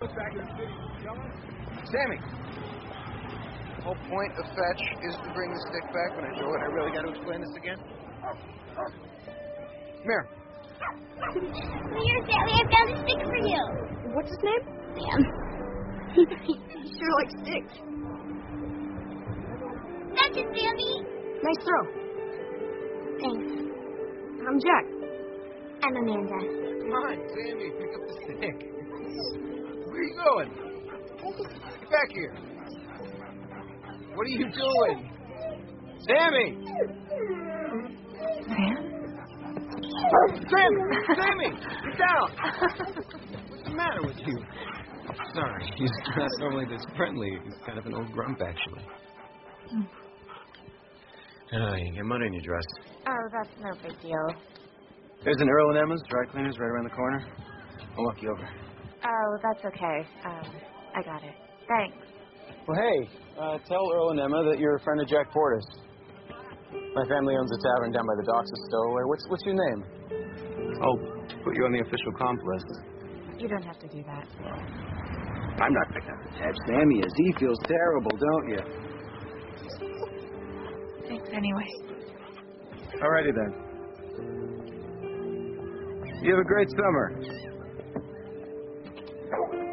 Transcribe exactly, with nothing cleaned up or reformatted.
Sammy! The whole point of fetch is to bring the stick back when I throw it. I really got to explain this again? Come here. Here, Sammy, I found a stick for you. What's his name? Sam. He sure likes sticks. That's it, Sammy. Nice throw. Thanks. I'm Jack. I'm Amanda. Come on, Sammy, pick up the stick. Where are you going? Get back here. What are you doing? Sammy! Sam? Sammy! Sammy! Get down! What's the matter with you? Sorry, he's not normally this friendly. He's kind of an old grump, actually. Oh, you get mud in your dress. Oh, that's no big deal. There's an Earl and Emma's dry cleaners right around the corner. I'll walk you over. Oh, that's okay. Um, I got it. Thanks. Well, hey, uh, tell Earl and Emma that you're a friend of Jack Portis. My family owns a tavern down by the docks of Stowaway. What's what's your name? I'll put you on the official comp list. You don't have to do that. I'm not picking up the tab. Sammy is. He feels terrible, don't you? Thanks anyway. Alrighty then. You have a great summer.